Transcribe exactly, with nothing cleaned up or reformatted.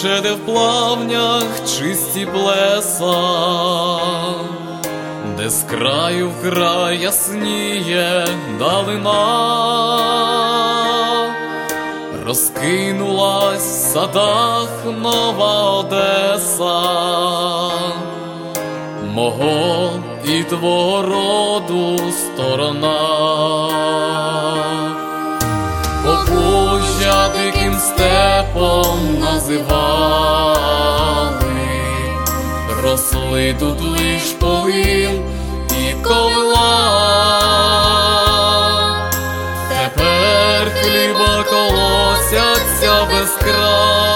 Тече, де в плавнях чисті плеса, де з краю в край ясніє далина. Розкинулась в садах нова Одеса, мого і твого роду сторона. Побужжя диким степом називали, росли тут лиш полин і ковила. Тепер хліба колосяться без краю.